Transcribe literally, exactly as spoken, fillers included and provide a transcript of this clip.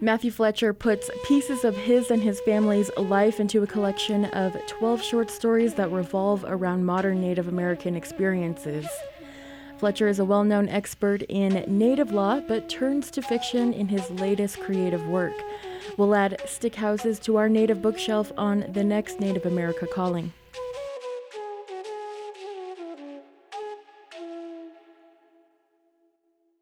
Matthew Fletcher puts pieces of his and his family's life into a collection of twelve short stories that revolve around modern Native American experiences. Fletcher is a well-known expert in Native law, but turns to fiction in his latest creative work. We'll add stick houses to our Native bookshelf on the next Native America Calling.